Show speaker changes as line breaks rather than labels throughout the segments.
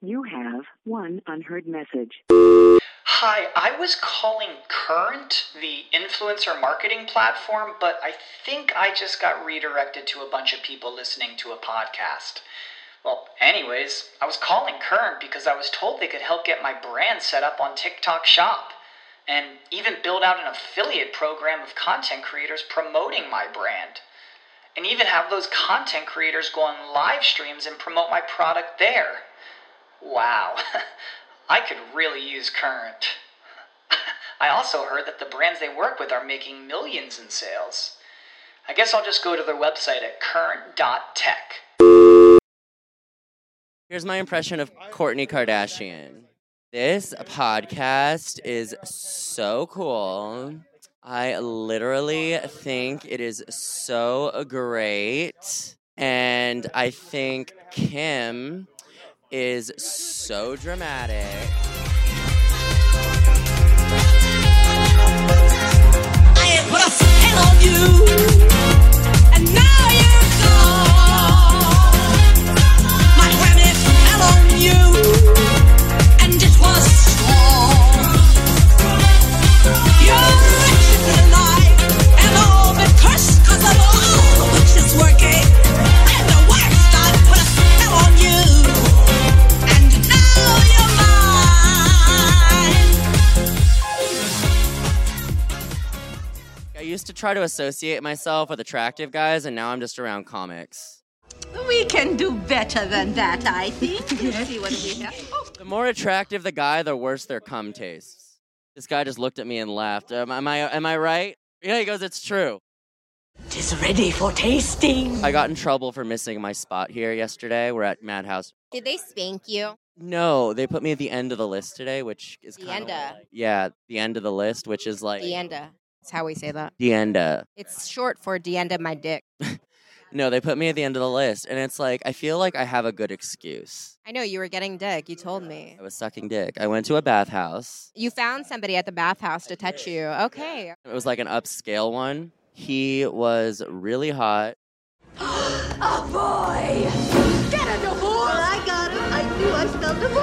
You have one unheard message.
Hi, I was calling Current, the influencer marketing platform, but I think I just got redirected to a bunch of people listening to a podcast. Well, anyways, I was calling Current because I was told they could help get my brand set up on TikTok Shop, and even build out an affiliate program of content creators promoting my brand, and even have those content creators go on live streams and promote my product there. Wow, I could really use Current. I also heard that the brands they work with are making millions in sales. I guess I'll just go to their website at current.tech.
Here's my impression of Kourtney Kardashian. This podcast is so cool. I literally think it is so great. And I think Kim is so dramatic.
I had put a spell on you, and now you're gone. My remedy fell on you, and it was strong. You're wretched alive, and all but cursed 'cause of all which is working. And the worst, I put a spell on you.
I used to try to associate myself with attractive guys, and now I'm just around comics.
We can do better than that, I think. Let's see what we have. Oh.
The more attractive the guy, the worse their cum tastes. This guy just looked at me and laughed. Am I right? Yeah, he goes, it's true.
Tis ready for tasting.
I got in trouble for missing my spot here yesterday. We're at Madhouse.
Did they spank you?
No, they put me at the end of the list today, which is
The
kind
end
of
of.
like, yeah, the end of the list, which is like
Dienda. That's how we say that.
Dienda.
It's short for Dienda my dick.
No, they put me at the end of the list, and it's like I feel like I have a good excuse.
I know, you were getting dick. You told me.
I was sucking dick. I went to a bathhouse.
You found somebody at the bathhouse to touch you. Okay.
It was like an upscale one. He was really hot.
A boy! Get a divorce!
I got him. I knew I smelled a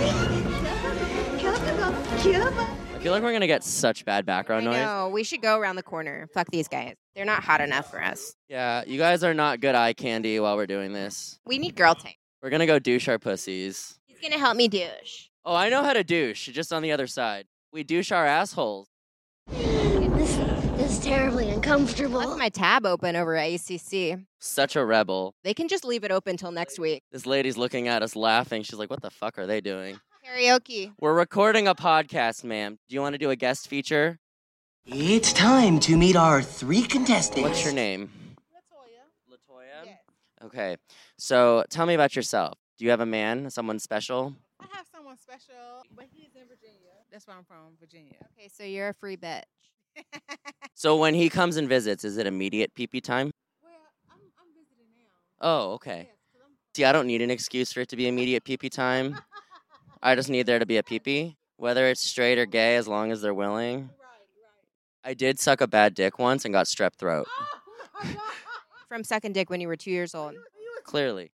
boy.
I feel like we're gonna get such bad background noise.
No, we should go around the corner. Fuck these guys. They're not hot enough for us.
Yeah, you guys are not good eye candy while we're doing this.
We need girl time.
We're gonna go douche our pussies.
He's gonna help me douche.
Oh, I know how to douche, just on the other side. We douche our assholes.
This is terribly uncomfortable.
Left my tab open over at ACC.
Such a rebel.
They can just leave it open till next week.
This lady's looking at us laughing. She's like, what the fuck are they doing?
Karaoke.
We're recording a podcast, ma'am. Do you want to do a guest feature?
It's time to meet our 3 contestants.
What's your name? Latoya. Yes. Okay. So tell me about yourself. Do you have a man, someone special?
I have someone special, but he's in Virginia. That's where I'm from, Virginia.
Okay, so you're a free bitch.
So when he comes and visits, is it immediate pee-pee time?
Well, I'm visiting now.
Oh, okay.
Yes, 'cause I'm...
See, I don't need an excuse for it to be immediate pee-pee time. I just need there to be a pee-pee, whether it's straight or gay, as long as they're willing.
Right.
I did suck a bad dick once and got strep throat.
Oh, my God.
From sucking dick when you were 2 years old.
Clearly.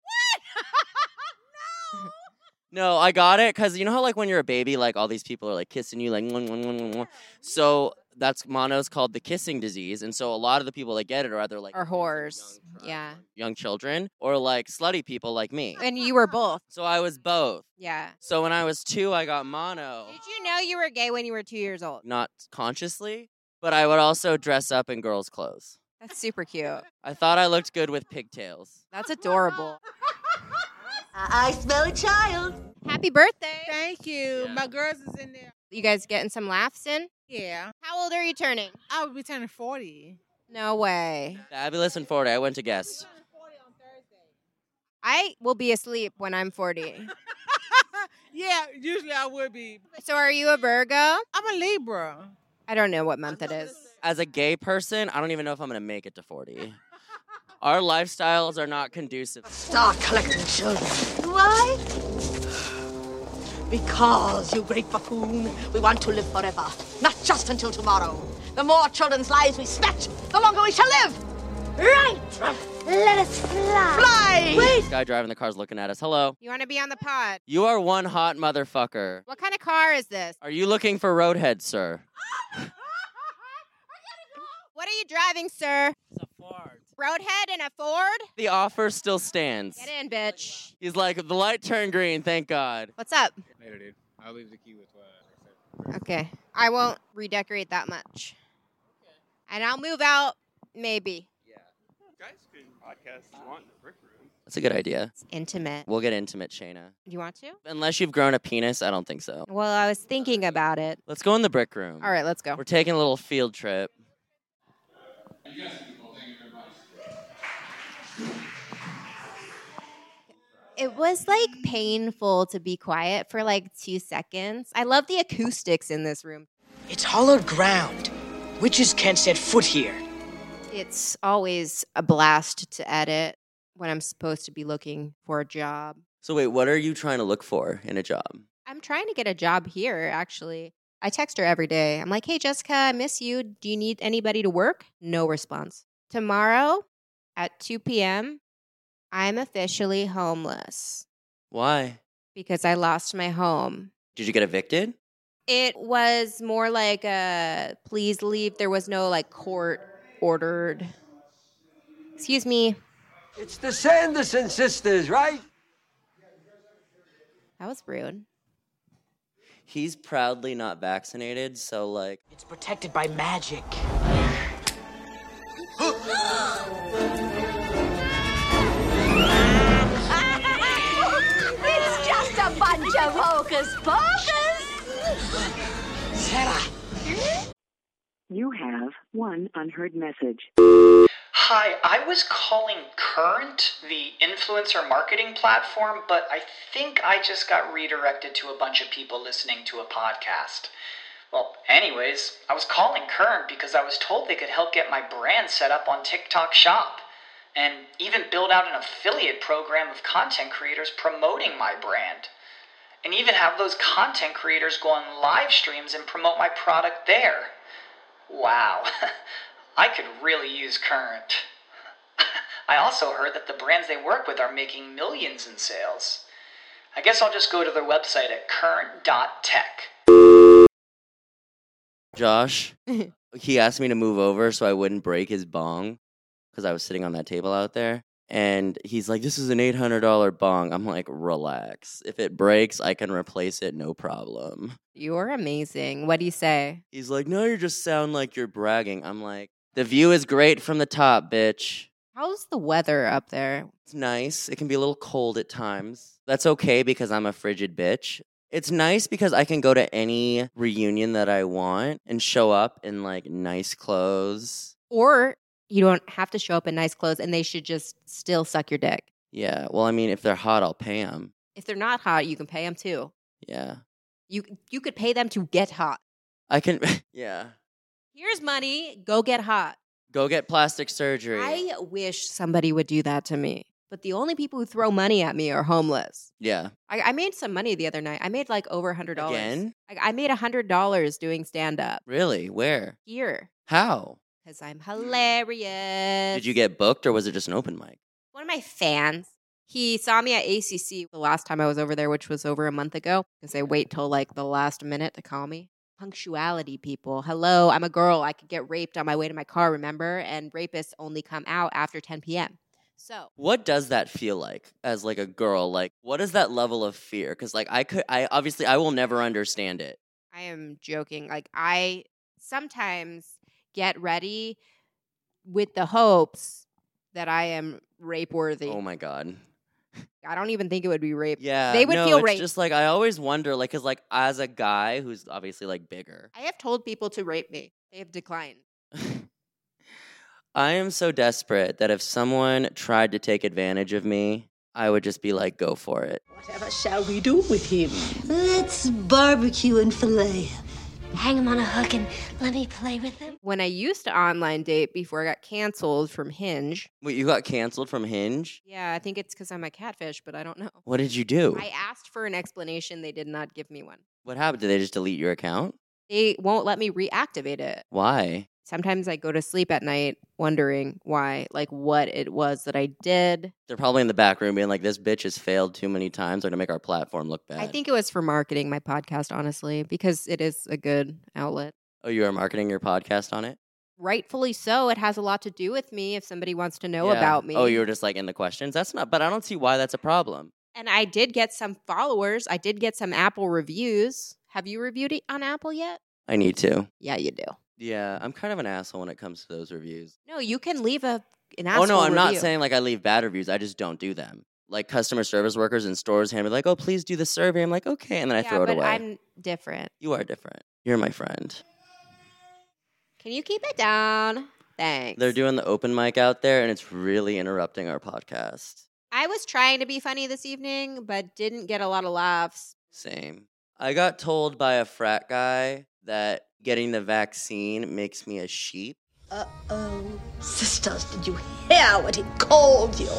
No!
No, I got it because you know how like when you're a baby, like all these people are like kissing you, like mwah, mwah, mwah, mwah. So that's mono's called the kissing disease, and so a lot of the people that get it are either like
Or whores. Yeah.
young children or like slutty people like me.
And you were both.
So I was both.
Yeah.
So when I was 2, I got mono.
Did you know you were gay when you were 2 years old?
Not consciously, but I would also dress up in girls' clothes.
That's super cute.
I thought I looked good with pigtails.
That's adorable.
I smell a child.
Happy birthday.
Thank you.
Yeah.
My girls is in there.
You guys getting some laughs in?
Yeah.
How old are you turning?
I will be turning 40.
No way.
Fabulous and 40. I went to guest.
Turning 40 on Thursday.
I will be asleep when I'm 40.
Yeah, usually I would be.
So are you a Virgo?
I'm a Libra.
I don't know what month it is.
As a gay person, I don't even know if I'm going to make it to 40. Our lifestyles are not conducive.
Start collecting children.
Why?
Because, you great buffoon, we want to live forever. Not just until tomorrow. The more children's lives we snatch, the longer we shall live. Right!
Let us fly.
Fly!
This guy driving the car's looking at us. Hello.
You want to be on the pod?
You are one hot motherfucker.
What kind of car is this?
Are you looking for roadhead, sir?
What are you driving, sir?
It's a Ford.
Roadhead and a Ford?
The offer still stands.
Get in, bitch.
He's like, the light turned green, thank God.
What's up?
Later, dude. I'll leave the key with what I said.
Okay. I won't redecorate that much. And I'll move out, maybe.
You guys can podcast if you want in the brick room.
That's a good idea.
It's intimate.
We'll get intimate, Shayna.
Do you want to?
Unless you've grown a penis, I don't think so.
Well, I was thinking about it.
Let's go in the brick room.
All right, let's go.
We're taking a little field trip.
It was like painful to be quiet for like 2 seconds. I love the acoustics in this room.
It's hollowed ground. Witches can't set foot here.
It's always a blast to edit when I'm supposed to be looking for a job.
So wait, what are you trying to look for in a job?
I'm trying to get a job here, actually. I text her every day. I'm like, hey, Jessica, I miss you. Do you need anybody to work? No response. Tomorrow at 2 p.m., I'm officially homeless
Why?
because I lost my home.
Did you get evicted?
It was more like a please leave. There was no like court ordered. Excuse me.
It's the Sanderson sisters, right?
That was rude.
He's proudly not vaccinated, so like...
It's protected by magic.
It's just a bunch of hocus pocus.
Sarah.
You have one unheard message.
Hi, I was calling Current, the influencer marketing platform, but I think I just got redirected to a bunch of people listening to a podcast. Well, anyways, I was calling Current because I was told they could help get my brand set up on TikTok Shop, and even build out an affiliate program of content creators promoting my brand, and even have those content creators go on live streams and promote my product there. Wow. I could really use Current. I also heard that the brands they work with are making millions in sales. I guess I'll just go to their website at current.tech.
Josh, he asked me to move over so I wouldn't break his bong because I was sitting on that table out there. And he's like, this is an $800 bong. I'm like, relax. If it breaks, I can replace it, no problem.
You're amazing. What do you say?
He's like, no, you just sound like you're bragging. I'm like, the view is great from the top, bitch.
How's the weather up there?
It's nice. It can be a little cold at times. That's okay because I'm a frigid bitch. It's nice because I can go to any reunion that I want and show up in like nice clothes.
Or you don't have to show up in nice clothes and they should just still suck your dick.
Yeah, well, I mean, if they're hot, I'll pay them.
If they're not hot, you can pay them too.
Yeah.
You could pay them to get hot.
I can, yeah.
Here's money, go get hot.
Go get plastic surgery.
I wish somebody would do that to me. But the only people who throw money at me are homeless.
Yeah.
I made some money the other night. I made like over $100.
Again?
I made $100 doing stand-up.
Really? Where?
Here.
How?
Because I'm hilarious.
Did you get booked or was it just an open mic?
One of my fans, he saw me at ACC the last time I was over there, which was over a month ago, because they wait till like the last minute to call me. Punctuality, people. Hello, I'm a girl. I could get raped on my way to my car, remember? And rapists only come out after 10 p.m. So
what does that feel like as like a girl? Like, what is that level of fear? Because like I will never understand it.
I am joking. Like I sometimes get ready with the hopes that I am rape worthy.
Oh my God.
I don't even think it would be rape.
Yeah.
They would feel
it's
raped.
just like, I always wonder, like, because like as a guy who's obviously like bigger.
I have told people to rape me. They have declined.
I am so desperate that if someone tried to take advantage of me, I would just be like, go for it.
Whatever shall we do with him?
Let's barbecue and fillet him.
Hang him on a hook and let me play with him.
When I used to online date before I got canceled from Hinge.
Wait, you got canceled from Hinge?
Yeah, I think it's because I'm a catfish, but I don't know.
What did you do?
I asked for an explanation. They did not give me one.
What happened? Did they just delete your account?
They won't let me reactivate it.
Why?
Sometimes I go to sleep at night wondering why, like what it was that I did.
They're probably in the back room being like, this bitch has failed too many times. They're going to make our platform look bad.
I think it was for marketing my podcast, honestly, because it is a good outlet.
Oh, you are marketing your podcast on it?
Rightfully so. It has a lot to do with me if somebody wants to know about me.
Oh, you were just like in the questions? That's not, but I don't see why that's a problem.
And I did get some followers. I did get some Apple reviews. Have you reviewed it on Apple yet?
I need to.
Yeah, you do.
Yeah, I'm kind of an asshole when it comes to those reviews.
No, you can leave an asshole
Oh, no, I'm not
review.
saying like I leave bad reviews. I just don't do them. Like customer service workers in stores hand me like, oh, please do the survey. I'm like, okay. And then I throw it away.
I'm different.
You are different. You're my friend.
Can you keep it down? Thanks.
They're doing the open mic out there, and it's really interrupting our podcast.
I was trying to be funny this evening, but didn't get a lot of laughs.
Same. I got told by a frat guy that getting the vaccine makes me a sheep.
Uh-oh. Sisters, did you hear what he called you?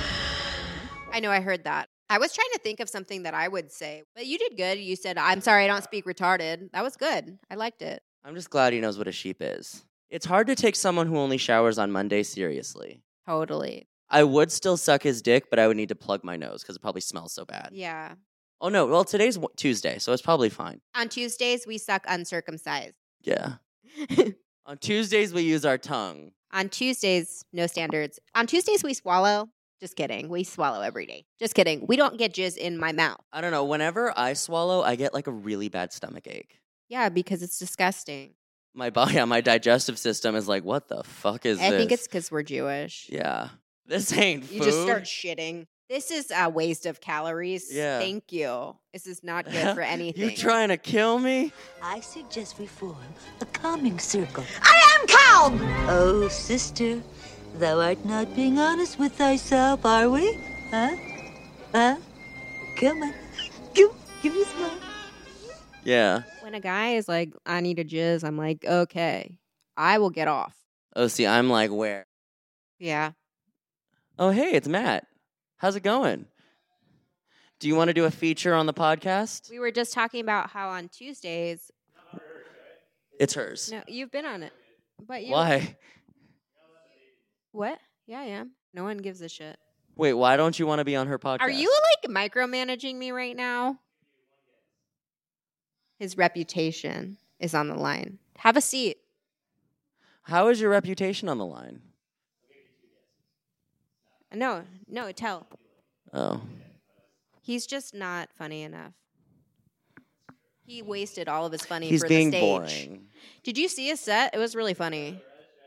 I know, I heard that. I was trying to think of something that I would say, but you did good. You said, I'm sorry, I don't speak retarded. That was good. I liked it.
I'm just glad he knows what a sheep is. It's hard to take someone who only showers on Monday seriously.
Totally.
I would still suck his dick, but I would need to plug my nose because it probably smells so bad.
Yeah.
Oh, no. Well, today's Tuesday, so it's probably fine.
On Tuesdays, we suck uncircumcised.
Yeah. On Tuesdays, we use our tongue.
On Tuesdays, no standards. On Tuesdays, we swallow. Just kidding. We swallow every day. Just kidding. We don't get jizz in my mouth.
I don't know. Whenever I swallow, I get like a really bad stomach ache.
Yeah, because it's disgusting.
My body, my digestive system is like, what the fuck is this?
I think it's because we're Jewish.
Yeah. This ain't food.
You just start shitting. This is a waste of calories.
Yeah.
Thank you. This is not good for anything.
You trying to kill me?
I suggest we form a calming circle.
I am calm!
Oh, sister, thou art not being honest with thyself, are we? Huh? Huh? Come on. Give me a smile.
Yeah.
When a guy is like, I need a jizz, I'm like, okay, I will get off.
Oh, see, I'm like, where?
Yeah.
Oh, hey, it's Matt. How's it going? Do you want to do a feature on the podcast?
We were just talking about how on Tuesdays.
It's hers.
No, you've been on it. But you.
Why?
What? Yeah, I am. No one gives a shit.
Wait, why don't you want to be on her podcast?
Are you like micromanaging me right now? His reputation is on the line. Have a seat.
How is your reputation on the line?
No, tell.
Oh.
He's just not funny enough. He wasted all of his funny
He's
for
being
the stage.
boring.
Did you see his set? It was really funny.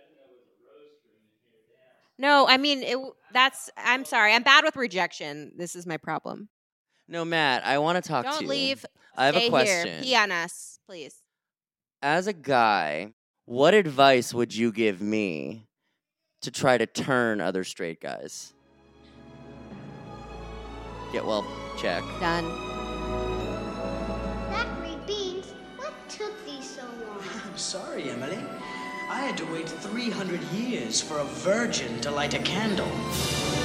No, I mean, I'm sorry. I'm bad with rejection. This is my problem.
No, Matt, I want to talk to you.
Don't leave.
I have
Stay
a question.
Here. Pee on us, please.
As a guy, what advice would you give me to try to turn other straight guys? Get well, check.
Done.
Zachary Beans, what took thee so long?
I'm sorry, Emily. I had to wait 300 years for a virgin to light a candle.